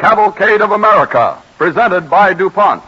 Cavalcade of America, presented by DuPont.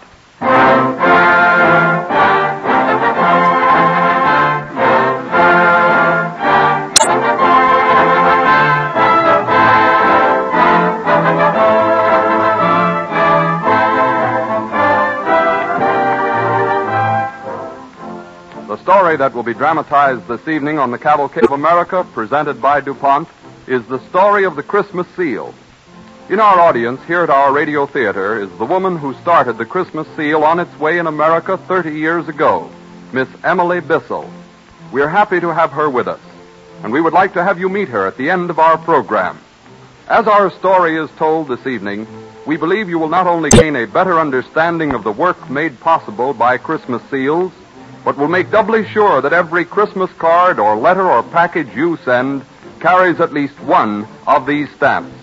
The story that will be dramatized this evening on the Cavalcade of America, presented by DuPont, is the story of the Christmas seal. In our audience here at our radio theater is the woman who started the Christmas seal on its way in America 30 years ago, Miss Emily Bissell. We are happy to have her with us, and we would like to have you meet her at the end of our program. As our story is told this evening, we believe you will not only gain a better understanding of the work made possible by Christmas seals, but will make doubly sure that every Christmas card or letter or package you send carries at least one of these stamps.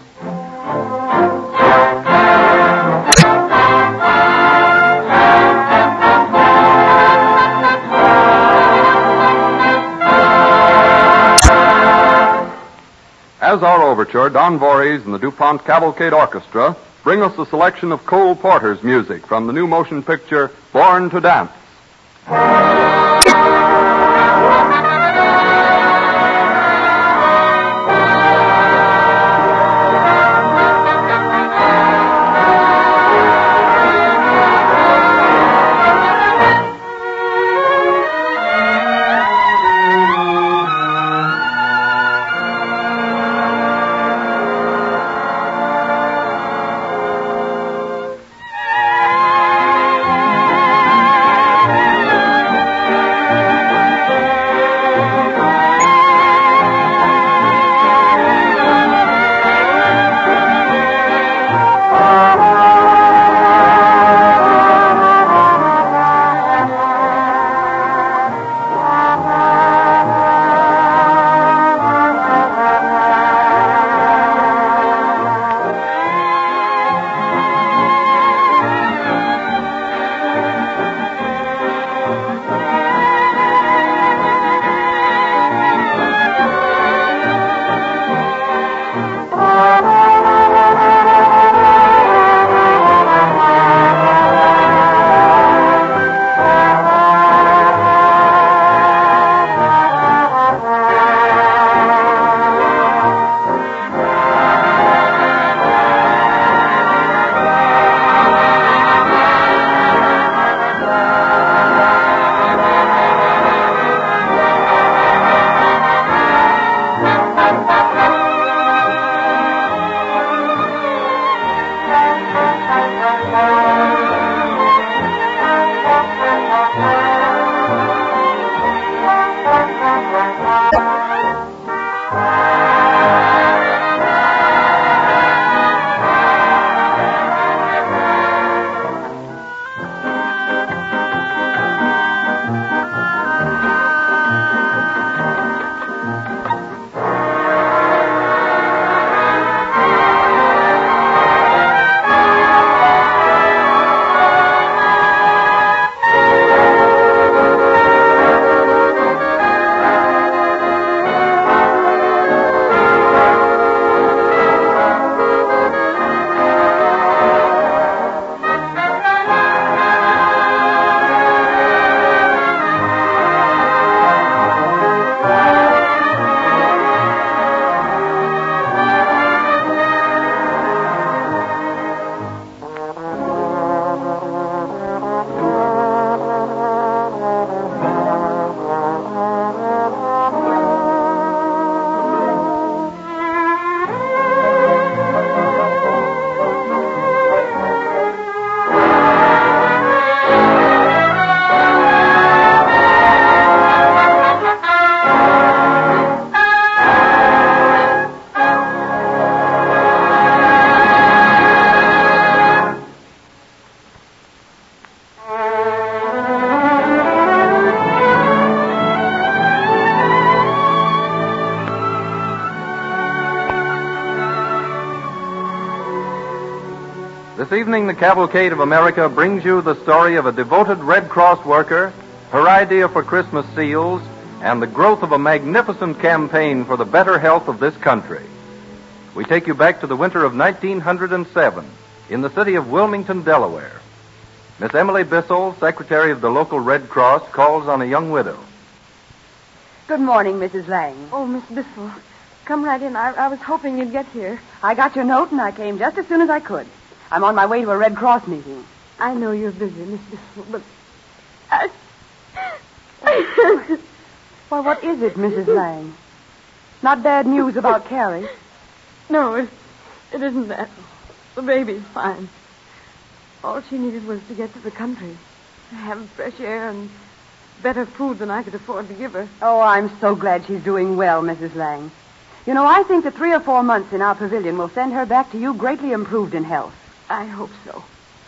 As our overture, Don Voorhees and the DuPont Cavalcade Orchestra bring us a selection of Cole Porter's music from the new motion picture Born to Dance. This evening, the Cavalcade of America brings you the story of a devoted Red Cross worker, her idea for Christmas seals, and the growth of a magnificent campaign for the better health of this country. We take you back to the winter of 1907 in the city of Wilmington, Delaware. Miss Emily Bissell, secretary of the local Red Cross, calls on a young widow. Good morning, Mrs. Lang. Oh, Miss Bissell, come right in. I was hoping you'd get here. I got your note, and I came just as soon as I could. I'm on my way to a Red Cross meeting. I know you're busy, Miss Bissell, but... Well, what is it, Mrs. Lang? Not bad news about Carrie? No, it isn't that. The baby's fine. All she needed was to get to the country, to have fresh air and better food than I could afford to give her. Oh, I'm so glad she's doing well, Mrs. Lang. You know, I think that 3 or 4 months in our pavilion will send her back to you greatly improved in health. I hope so.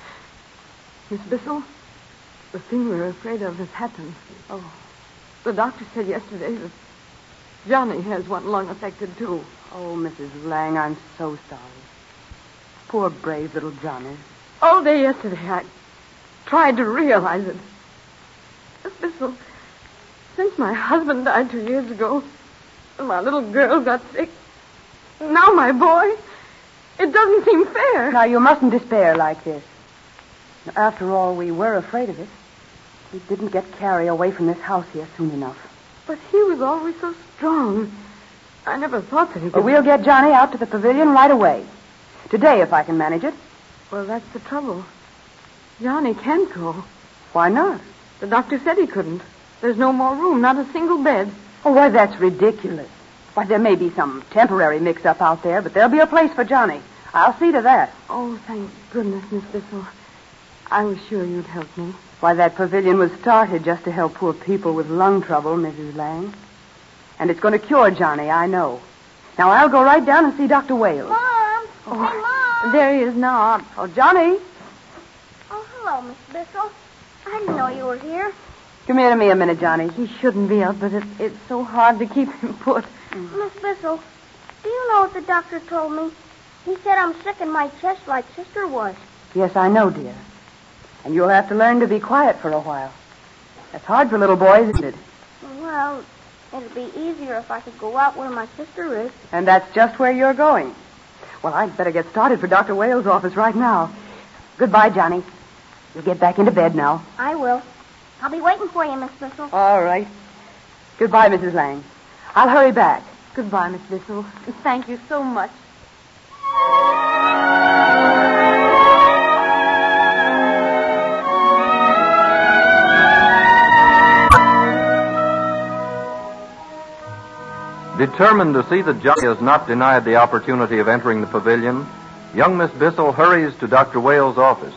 Miss Bissell, the thing we're afraid of has happened. Oh. The doctor said yesterday that Johnny has one lung affected, too. Oh, Mrs. Lang, I'm so sorry. Poor, brave little Johnny. All day yesterday, I tried to realize it. Miss Bissell, since my husband died 2 years ago, and my little girl got sick, now my boy, it doesn't seem fair. Now, you mustn't despair like this. After all, we were afraid of it. We didn't get Carrie away from this house here soon enough. But he was always so strong. I never thought that he could... But we'll get Johnny out to the pavilion right away. Today, if I can manage it. Well, that's the trouble. Johnny can't go. Why not? The doctor said he couldn't. There's no more room, not a single bed. Oh, why, that's ridiculous. Why, there may be some temporary mix-up out there, but there'll be a place for Johnny. I'll see to that. Oh, thank goodness, Miss Bissell. I was sure you'd help me. Why, that pavilion was started just to help poor people with lung trouble, Mrs. Lang. And it's going to cure Johnny, I know. Now, I'll go right down and see Dr. Wales. Mom! Oh, Hey, Mom! there he is now. Oh, Johnny. Oh, hello, Miss Bissell. I didn't know you were here. Come here to me a minute, Johnny. He shouldn't be up, but it's so hard to keep him put. Miss Bissell, do you know what the doctor told me? He said I'm sick in my chest like Sister was. Yes, I know, dear. And you'll have to learn to be quiet for a while. That's hard for little boys, isn't it? Well, it'd be easier if I could go out where my sister is. And that's just where you're going. Well, I'd better get started for Dr. Wales' office right now. Goodbye, Johnny. You'll get back into bed now. I will. I'll be waiting for you, Miss Bissell. All right. Goodbye, Mrs. Lang. I'll hurry back. Goodbye, Miss Bissell. Thank you so much. Determined to see that Johnny is not denied the opportunity of entering the pavilion, young Miss Bissell hurries to Dr. Wales' office.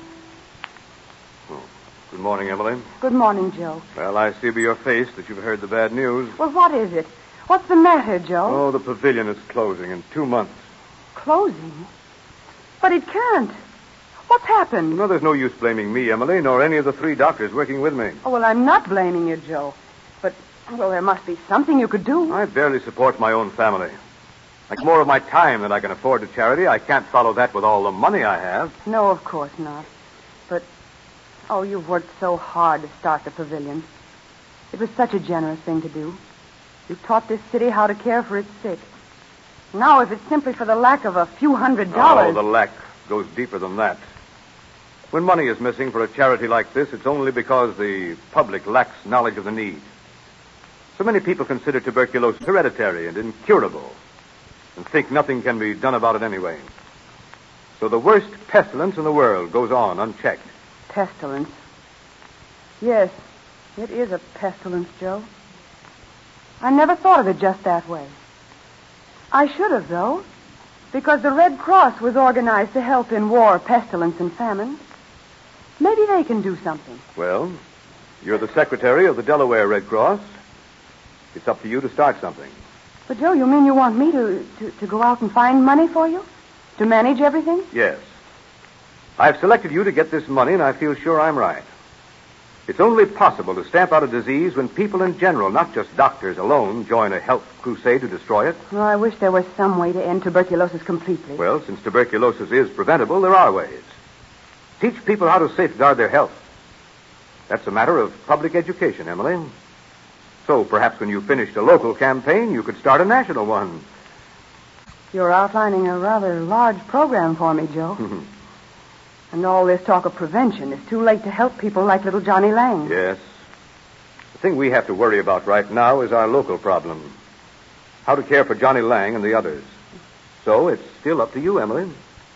Good morning, Emily. Good morning, Joe. Well, I see by your face that you've heard the bad news. Well, what is it? What's the matter, Joe? Oh, the pavilion is closing in 2 months. Closing? But it can't. What's happened? No, there's no use blaming me, Emily, nor any of the 3 doctors working with me. Oh, well, I'm not blaming you, Joe. But, well, there must be something you could do. I barely support my own family. Like more of my time than I can afford to charity, I can't follow that with all the money I have. No, of course not. But, oh, you've worked so hard to start the pavilion. It was such a generous thing to do. You taught this city how to care for its sick. Now, if it's simply for the lack of a few $100... Oh, the lack goes deeper than that. When money is missing for a charity like this, it's only because the public lacks knowledge of the need. So many people consider tuberculosis hereditary and incurable and think nothing can be done about it anyway. So the worst pestilence in the world goes on unchecked. Pestilence? Yes, it is a pestilence, Joe. I never thought of it just that way. I should have, though, because the Red Cross was organized to help in war, pestilence, and famine. Maybe they can do something. Well, you're the secretary of the Delaware Red Cross. It's up to you to start something. But, Joe, you mean you want me to go out and find money for you? To manage everything? Yes. I've selected you to get this money, and I feel sure I'm right. It's only possible to stamp out a disease when people in general, not just doctors alone, join a health crusade to destroy it. Well, I wish there was some way to end tuberculosis completely. Well, since tuberculosis is preventable, there are ways. Teach people how to safeguard their health. That's a matter of public education, Emily. So perhaps when you've finished a local campaign, you could start a national one. You're outlining a rather large program for me, Joe. And all this talk of prevention is too late to help people like little Johnny Lang. Yes. The thing we have to worry about right now is our local problem. How to care for Johnny Lang and the others. So it's still up to you, Emily.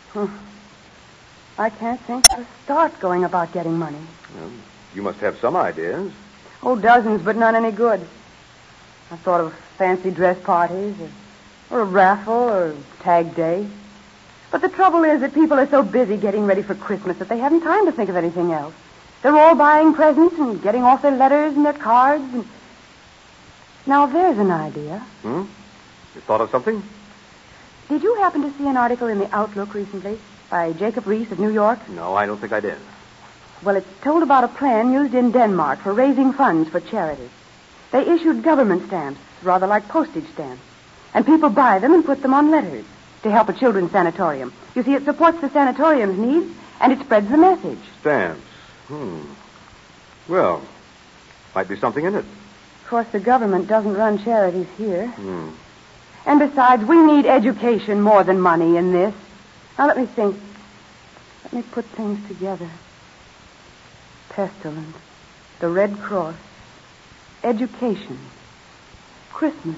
I can't think how to start going about getting money. Well, you must have some ideas. Oh, dozens, but none any good. I've thought of fancy dress parties, or a raffle, or tag day. But the trouble is that people are so busy getting ready for Christmas that they haven't time to think of anything else. They're all buying presents and getting off their letters and their cards. And... Now, there's an idea. You thought of something? Did you happen to see an article in the Outlook recently by Jacob Reese of New York? No, I don't think I did. Well, it's told about a plan used in Denmark for raising funds for charity. They issued government stamps, rather like postage stamps. And people buy them and put them on letters to help a children's sanatorium. You see, it supports the sanatorium's needs, and it spreads the message. Stamps. Well, might be something in it. Of course, the government doesn't run charities here. And besides, we need education more than money in this. Now, let me think. Let me put things together. Pestilence. The Red Cross. Education. Christmas.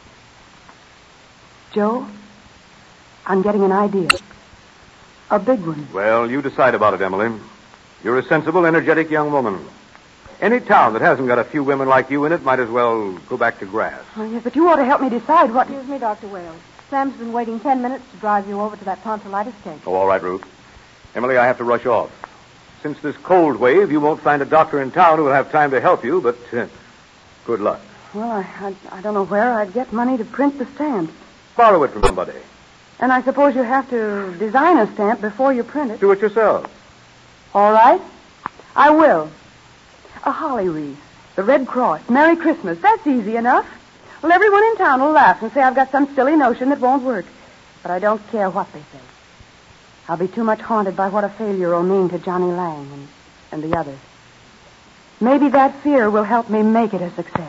Joe, I'm getting an idea. A big one. Well, you decide about it, Emily. You're a sensible, energetic young woman. Any town that hasn't got a few women like you in it might as well go back to grass. Oh, yes, but you ought to help me decide what... Excuse me, Dr. Wales. Sam's been waiting 10 minutes to drive you over to that tonsillitis case. Oh, all right, Ruth. Emily, I have to rush off. Since this cold wave, you won't find a doctor in town who will have time to help you, but good luck. Well, I don't know where I'd get money to print the stamps. Borrow it from somebody. And I suppose you have to design a stamp before you print it. Do it yourself. All right. I will. A holly wreath. The Red Cross. Merry Christmas. That's easy enough. Well, everyone in town will laugh and say I've got some silly notion that won't work. But I don't care what they say. I'll be too much haunted by what a failure will mean to Johnny Lang and the others. Maybe that fear will help me make it a success.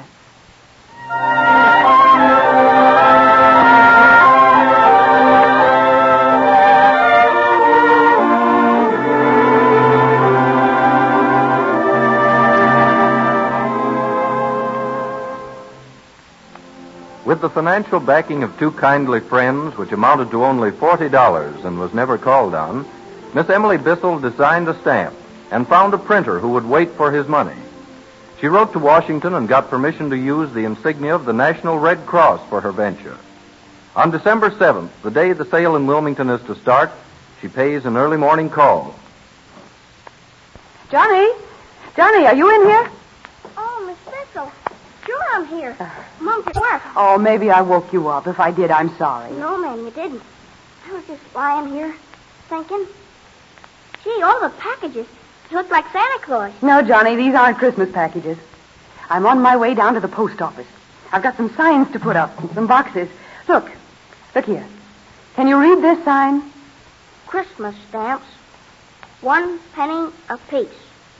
With the financial backing of two kindly friends, which amounted to only $40 and was never called on, Miss Emily Bissell designed a stamp and found a printer who would wait for his money. She wrote to Washington and got permission to use the insignia of the National Red Cross for her venture. On December 7th, the day the sale in Wilmington is to start, she pays an early morning call. Johnny, are you in here? Oh, Miss Bissell. Sure, I'm here. Mom's at work. Oh, maybe I woke you up. If I did, I'm sorry. No, ma'am, you didn't. I was just lying here, thinking. Gee, all the packages. They look like Santa Claus. No, Johnny, these aren't Christmas packages. I'm on my way down to the post office. I've got some signs to put up and some boxes. Look here. Can you read this sign? Christmas stamps, 1 penny apiece.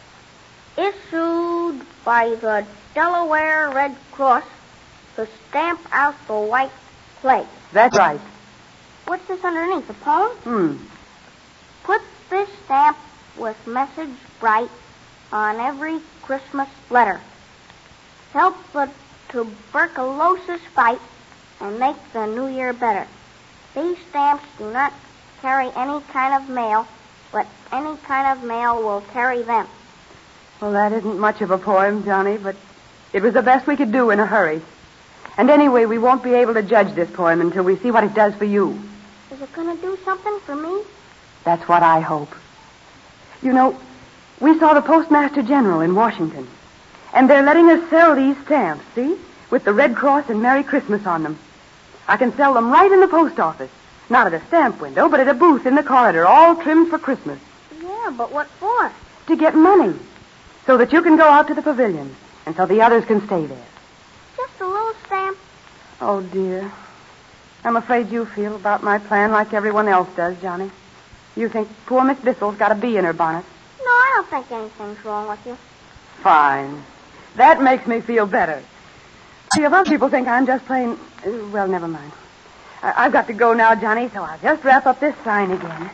Issued by the Delaware Red Cross to stamp out the white plague. That's right. What's this underneath, a poem? Put this stamp with message bright on every Christmas letter. Help the tuberculosis fight and make the new year better. These stamps do not carry any kind of mail, but any kind of mail will carry them. Well, that isn't much of a poem, Johnny, but it was the best we could do in a hurry. And anyway, we won't be able to judge this poem until we see what it does for you. Is it going to do something for me? That's what I hope. You know, we saw the Postmaster General in Washington, and they're letting us sell these stamps, see? With the Red Cross and Merry Christmas on them. I can sell them right in the post office. Not at a stamp window, but at a booth in the corridor, all trimmed for Christmas. Yeah, but what for? To get money, so that you can go out to the pavilion, and so the others can stay there. Just a little stamp. Oh, dear. I'm afraid you feel about my plan like everyone else does, Johnny. You think poor Miss Bissell's got a bee in her bonnet. No, I don't think anything's wrong with you. Fine. That makes me feel better. See, if other people think I'm just plain... Well, never mind. I've got to go now, Johnny, so I'll just wrap up this sign again.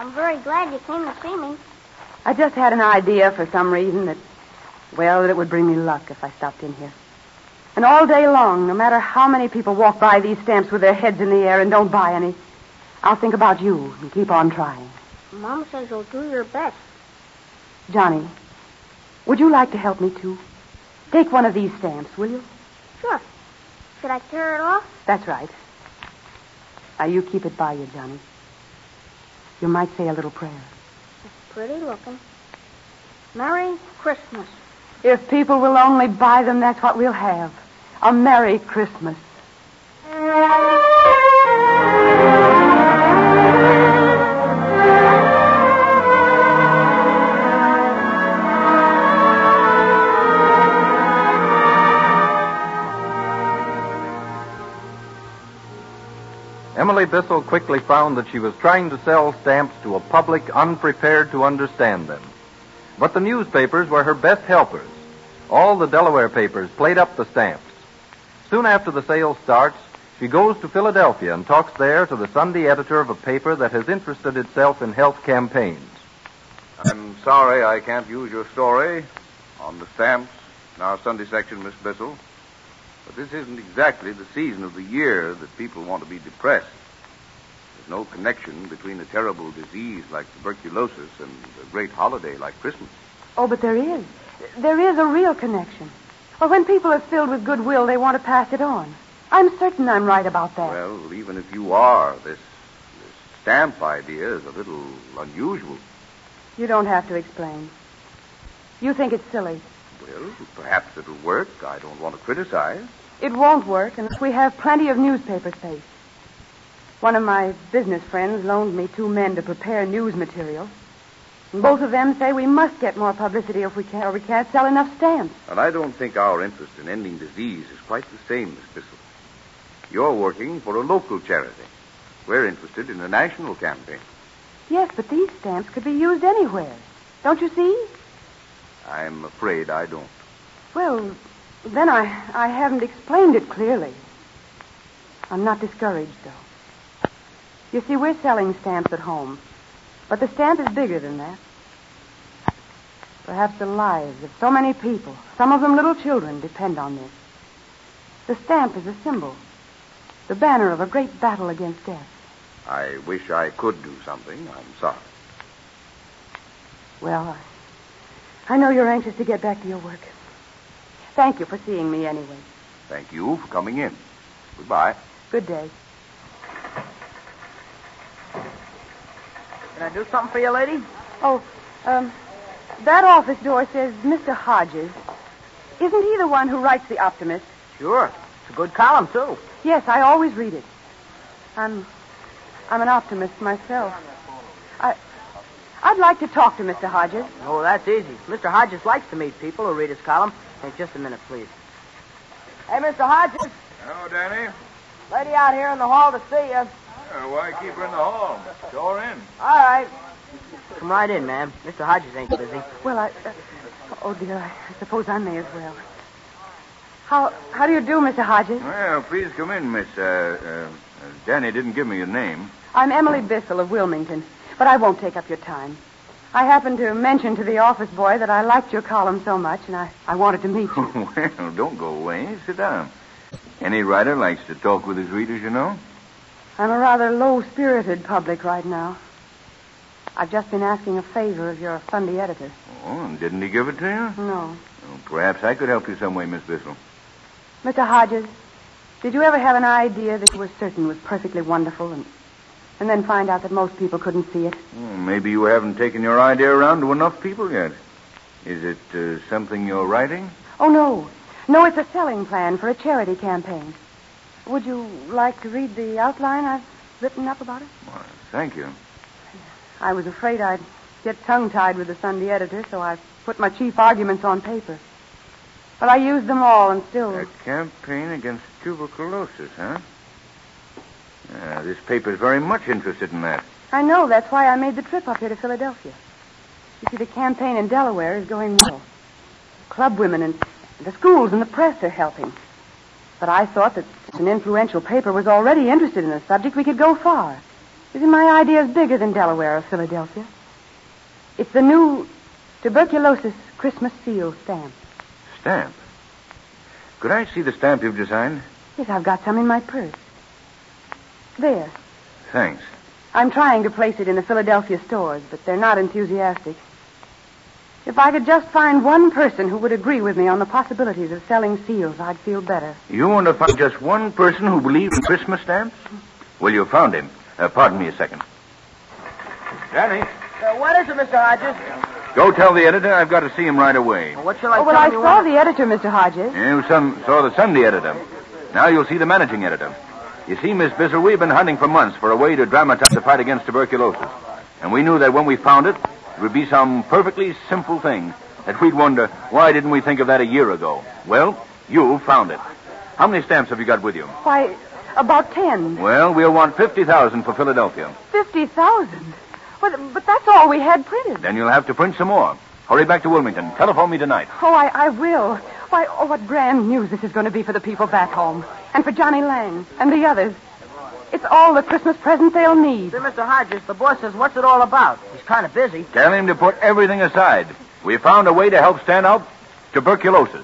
I'm very glad you came to see me. I just had an idea for some reason that it would bring me luck if I stopped in here. And all day long, no matter how many people walk by these stamps with their heads in the air and don't buy any, I'll think about you and keep on trying. Mom says you'll do your best. Johnny, would you like to help me, too? Take one of these stamps, will you? Sure. Should I tear it off? That's right. Now, you keep it by you, Johnny. You might say a little prayer. It's pretty looking. Merry Christmas. If people will only buy them, that's what we'll have. A Merry Christmas. Emily Bissell quickly found that she was trying to sell stamps to a public unprepared to understand them. But the newspapers were her best helpers. All the Delaware papers played up the stamps. Soon after the sale starts, she goes to Philadelphia and talks there to the Sunday editor of a paper that has interested itself in health campaigns. I'm sorry I can't use your story on the stamps in our Sunday section, Miss Bissell. But this isn't exactly the season of the year that people want to be depressed. There's no connection between a terrible disease like tuberculosis and a great holiday like Christmas. Oh, but there is. There is a real connection. Well, when people are filled with goodwill, they want to pass it on. I'm certain I'm right about that. Well, even if you are, this stamp idea is a little unusual. You don't have to explain. You think it's silly. Well, perhaps it'll work. I don't want to criticize. It won't work unless we have plenty of newspaper space. One of my business friends loaned me 2 men to prepare news material. And both of them say we must get more publicity if we can, or we can't sell enough stamps. And I don't think our interest in ending disease is quite the same, Miss Bissell. You're working for a local charity. We're interested in a national campaign. Yes, but these stamps could be used anywhere. Don't you see? I'm afraid I don't. Well, then I haven't explained it clearly. I'm not discouraged, though. You see, we're selling stamps at home. But the stamp is bigger than that. Perhaps the lives of so many people, some of them little children, depend on this. The stamp is a symbol, the banner of a great battle against death. I wish I could do something. I'm sorry. Well, I know you're anxious to get back to your work. Thank you for seeing me anyway. Thank you for coming in. Goodbye. Good day. Can I do something for you, lady? Oh, that office door says Mr. Hodges. Isn't he the one who writes The Optimist? Sure. It's a good column, too. Yes, I always read it. I'm an optimist myself. I'd like to talk to Mr. Hodges. Oh, that's easy. Mr. Hodges likes to meet people who read his column. Hey, just a minute, please. Hey, Mr. Hodges. Hello, Danny. Lady out here in the hall to see you. Why keep her in the hall? Show her in. All right. Come right in, ma'am. Mr. Hodges ain't busy. Well, oh, dear, I suppose I may as well. How do you do, Mr. Hodges? Well, please come in, Miss, Danny didn't give me your name. I'm Emily Bissell of Wilmington, but I won't take up your time. I happened to mention to the office boy that I liked your column so much, and I wanted to meet you. Well, don't go away. Sit down. Any writer likes to talk with his readers, you know. I'm a rather low-spirited public right now. I've just been asking a favor of your Sunday editor. Oh, and didn't he give it to you? No. Well, perhaps I could help you some way, Miss Bissell. Mr. Hodges, did you ever have an idea that you were certain was perfectly wonderful and then find out that most people couldn't see it? Well, maybe you haven't taken your idea around to enough people yet. Is it something you're writing? Oh, no. No, it's a selling plan for a charity campaign. Would you like to read the outline I've written up about it? Well, thank you. I was afraid I'd get tongue-tied with the Sunday editor, so I put my chief arguments on paper. But I used them all and still... A campaign against tuberculosis, huh? This paper's very much interested in that. I know. That's why I made the trip up here to Philadelphia. You see, the campaign in Delaware is going well. Club women and the schools and the press are helping. But I thought that since an influential paper was already interested in the subject, we could go far. Isn't my idea bigger than Delaware or Philadelphia? It's the new tuberculosis Christmas seal stamp. Stamp? Could I see the stamp you've designed? Yes, I've got some in my purse. There. Thanks. I'm trying to place it in the Philadelphia stores, but they're not enthusiastic. If I could just find one person who would agree with me on the possibilities of selling seals, I'd feel better. You want to find just one person who believes in Christmas stamps? Well, you found him. Pardon me a second. Danny. What is it, Mr. Hodges? Go tell the editor I've got to see him right away. What shall I well, tell I you? saw the editor, Mr. Hodges. You saw the Sunday editor. Now you'll see the managing editor. You see, Miss Bissell, we've been hunting for months for a way to dramatize the fight against tuberculosis. And we knew that when we found it, it would be some perfectly simple thing that we'd wonder, why didn't we think of that a year ago? Well, you found it. How many stamps have you got with you? Why, about 10. Well, we'll want 50,000 for Philadelphia. 50,000? But that's all we had printed. Then you'll have to print some more. Hurry back to Wilmington. Telephone me tonight. Oh, I will. Why, what grand news this is going to be for the people back home. And for Johnny Lang and the others. It's all the Christmas present they'll need. Say, Mr. Hodges, the boss says, what's it all about? He's kind of busy. Tell him to put everything aside. We found a way to help stand out tuberculosis.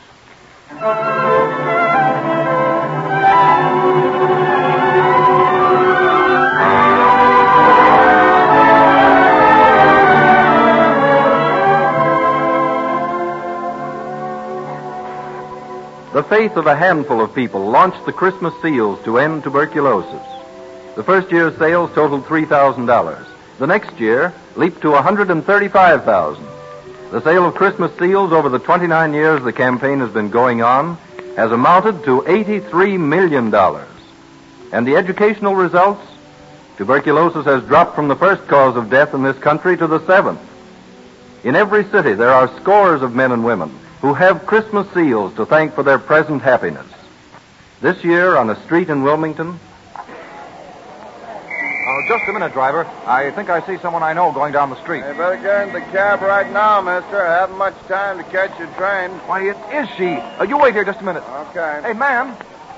The faith of a handful of people launched the Christmas seals to end tuberculosis. The first year's sales totaled $3,000. The next year leaped to $135,000. The sale of Christmas seals over the 29 years the campaign has been going on has amounted to $83 million. And the educational results? Tuberculosis has dropped from the first cause of death in this country to the 7th. In every city, there are scores of men and women who have Christmas seals to thank for their present happiness. This year, on a street in Wilmington... Oh, just a minute, driver. I think I see someone I know going down the street. You better get in the cab right now, mister. I haven't much time to catch your train. Why, it is she. You wait here just a minute. Okay. Hey, ma'am.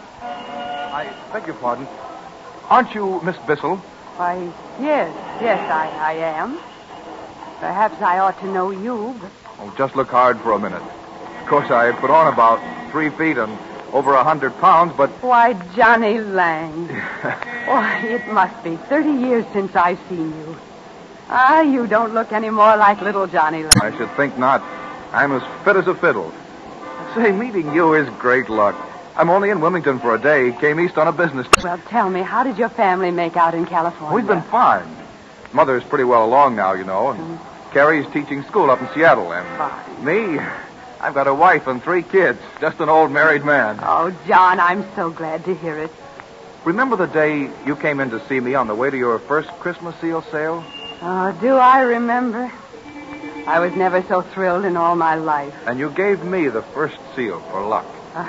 I beg your pardon. Aren't you Miss Bissell? Why, yes, I am. Perhaps I ought to know you, but... Oh, just look hard for a minute. Of course, I put on about 3 feet and over 100 pounds, but... Why, Johnny Lang. Why, it must be 30 years since I've seen you. You don't look any more like little Johnny Lang. I should think not. I'm as fit as a fiddle. Say, meeting you is great luck. I'm only in Wilmington for a day. Came east on a business trip. Well, tell me, how did your family make out in California? We've been fine. Mother's pretty well along now, you know, and Carrie's teaching school up in Seattle, and fine. Me, I've got a wife and 3 kids. Just an old married man. Oh, John, I'm so glad to hear it. Remember the day you came in to see me on the way to your first Christmas seal sale? Oh, do I remember? I was never so thrilled in all my life. And you gave me the first seal for luck.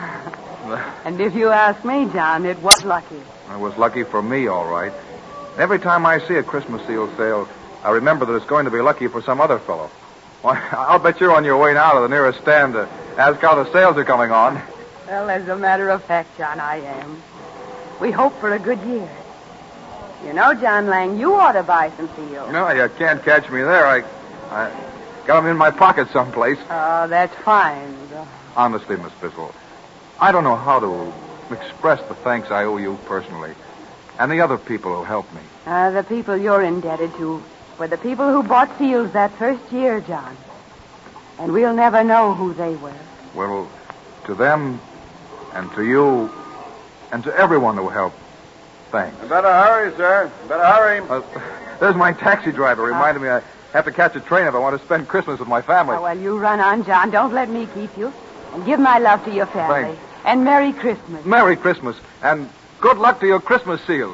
And if you ask me, John, it was lucky. It was lucky for me, all right. Every time I see a Christmas seal sale, I remember that it's going to be lucky for some other fellow. Why, I'll bet you're on your way now to the nearest stand to ask how the sales are coming on. Well, as a matter of fact, John, I am. We hope for a good year. You know, John Lang, you ought to buy some seals. No, you can't catch me there. I got them in my pocket someplace. Oh, that's fine. Honestly, Miss Bissell, I don't know how to express the thanks I owe you personally and the other people who helped me. The people you're indebted to were the people who bought seals that first year, John. And we'll never know who they were. Well, to them and to you and to everyone who helped, thanks. You better hurry, sir. Better hurry. There's my taxi driver reminded me I have to catch a train if I want to spend Christmas with my family. Oh, well, you run on, John. Don't let me keep you. And give my love to your family. Thanks. And Merry Christmas. Merry Christmas. And good luck to your Christmas seals.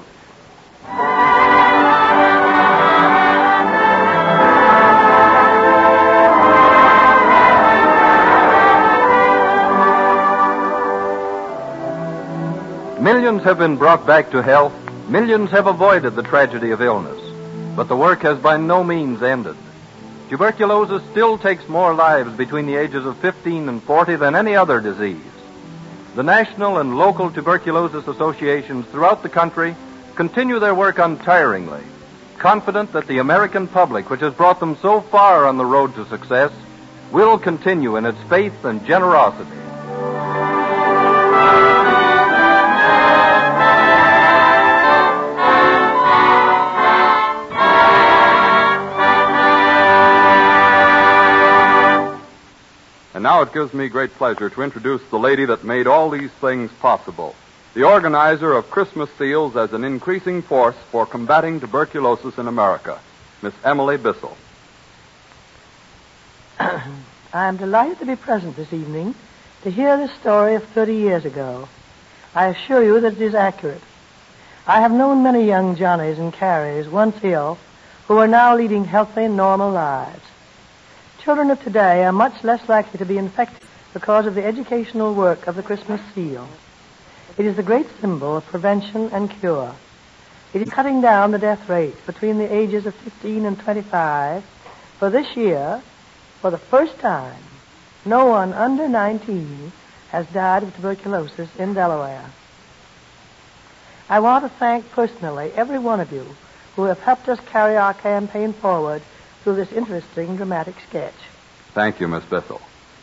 Millions have been brought back to health. Millions have avoided the tragedy of illness. But the work has by no means ended. Tuberculosis still takes more lives between the ages of 15 and 40 than any other disease. The national and local tuberculosis associations throughout the country continue their work untiringly confident that the American public, which has brought them so far on the road to success, will continue in its faith and generosity. And now it gives me great pleasure to introduce the lady that made all these things possible, the organizer of Christmas seals as an increasing force for combating tuberculosis in America, Miss Emily Bissell. I am delighted to be present this evening to hear this story of 30 years ago. I assure you that it is accurate. I have known many young Johnnies and Carries, once ill, who are now leading healthy, normal lives. Children of today are much less likely to be infected because of the educational work of the Christmas seal. It is the great symbol of prevention and cure. It is cutting down the death rate between the ages of 15 and 25. For this year, for the first time, no one under 19 has died of tuberculosis in Delaware. I want to thank personally every one of you who have helped us carry our campaign forward through this interesting, dramatic sketch. Thank you, Miss Bissell.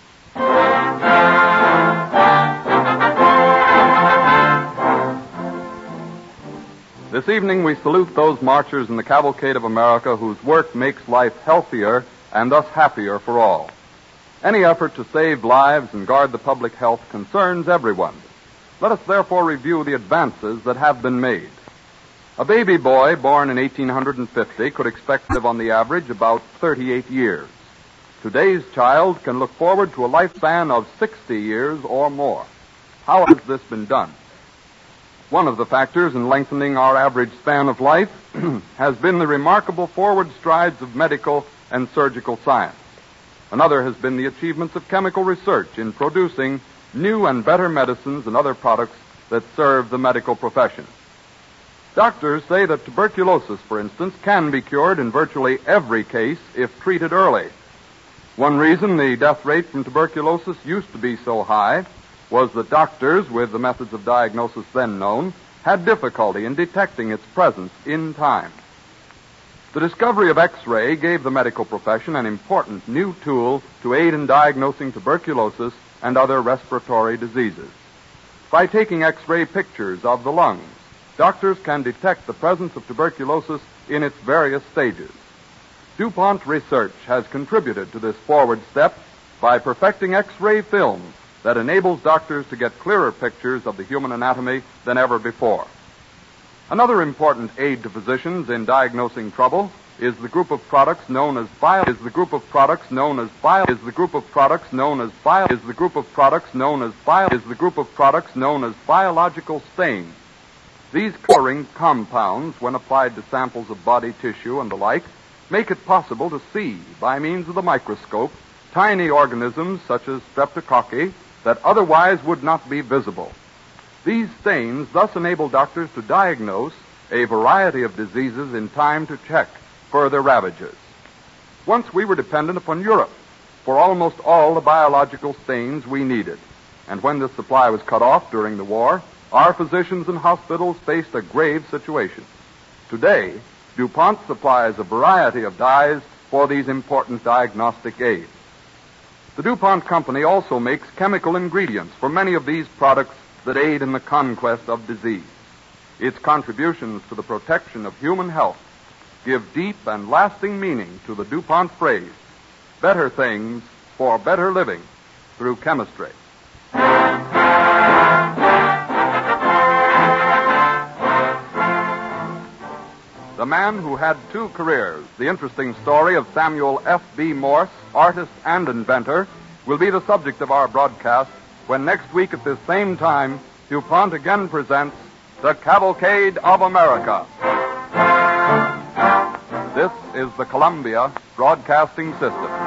This evening we salute those marchers in the cavalcade of America whose work makes life healthier and thus happier for all. Any effort to save lives and guard the public health concerns everyone. Let us therefore review the advances that have been made. A baby boy born in 1850 could expect to live on the average about 38 years. Today's child can look forward to a lifespan of 60 years or more. How has this been done? One of the factors in lengthening our average span of life has been the remarkable forward strides of medical and surgical science. Another has been the achievements of chemical research in producing new and better medicines and other products that serve the medical profession. Doctors say that tuberculosis, for instance, can be cured in virtually every case if treated early. One reason the death rate from tuberculosis used to be so high was that doctors, with the methods of diagnosis then known, had difficulty in detecting its presence in time. The discovery of X-ray gave the medical profession an important new tool to aid in diagnosing tuberculosis and other respiratory diseases. By taking X-ray pictures of the lungs, doctors can detect the presence of tuberculosis in its various stages. DuPont Research has contributed to this forward step by perfecting X-ray films that enables doctors to get clearer pictures of the human anatomy than ever before. Another important aid to physicians in diagnosing trouble is the group of products known as biological stains. These coloring compounds, when applied to samples of body tissue and the like, make it possible to see, by means of the microscope, tiny organisms such as streptococci that otherwise would not be visible. These stains thus enable doctors to diagnose a variety of diseases in time to check further ravages. Once we were dependent upon Europe for almost all the biological stains we needed, and when this supply was cut off during the war, our physicians and hospitals faced a grave situation. Today, DuPont supplies a variety of dyes for these important diagnostic aids. The DuPont company also makes chemical ingredients for many of these products that aid in the conquest of disease. Its contributions to the protection of human health give deep and lasting meaning to the DuPont phrase, better things for better living through chemistry. The man who had two careers, the interesting story of Samuel F.B. Morse, artist and inventor, will be the subject of our broadcast when next week at this same time, DuPont again presents The Cavalcade of America. This is the Columbia Broadcasting System.